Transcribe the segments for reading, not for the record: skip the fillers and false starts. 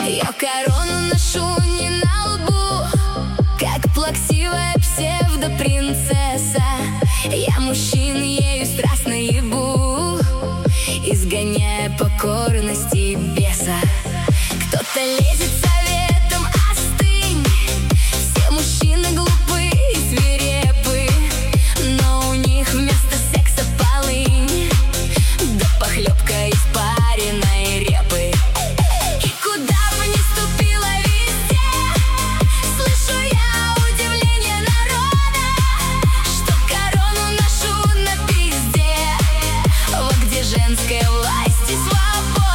Я корону ношу не на лбу, как плаксивая псевдопринцесса. Я мужчин ею страстно ебу, изгоняя покорность и беса. Кто-то лезет советом: остынь. Все мужчины глупы и свирепы, но у них вместо секса полынь, да похлебка из пареной репы. И куда бы ни ступила, везде слышу я удивление народа, что корону ношу на пизде. Вот где женская власть и свобода.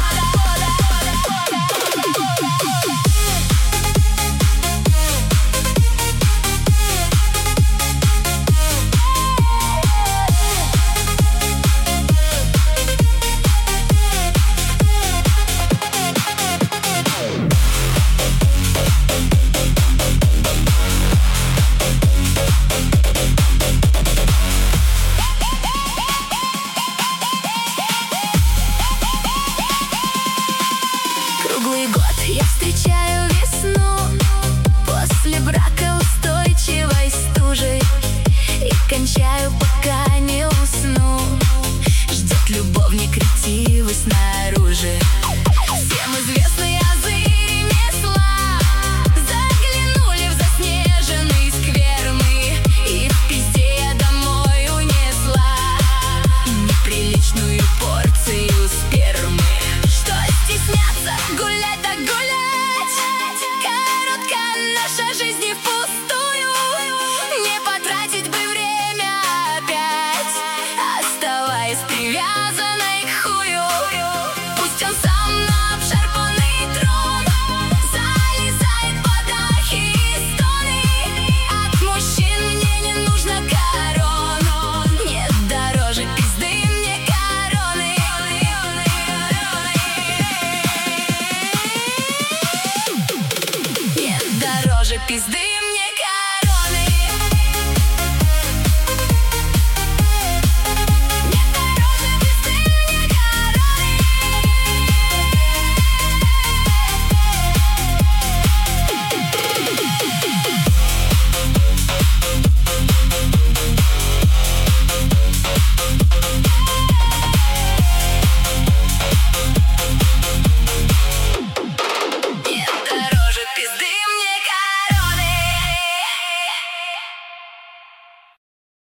Круглый год я встречаю весну, после брака устойчивой стужей, и кончаю, пока не усну. Ждет любовник ретивый снаружи. Всем известные азы ремесла заглянули в заснеженный сквер мы, и в пизде я домой унесла неприличную порцию спермы. Что стесняться, гулять да гулять, коротка наша жизнь и впустую. Не потратить бы время опять, оставаясь привязанной к хую. Пусть он сам на обшарпанный трон залезает под ахи и стоны. От мужчин мне не нужно корон, нет дороже пизды мне короны. Нет дороже пизды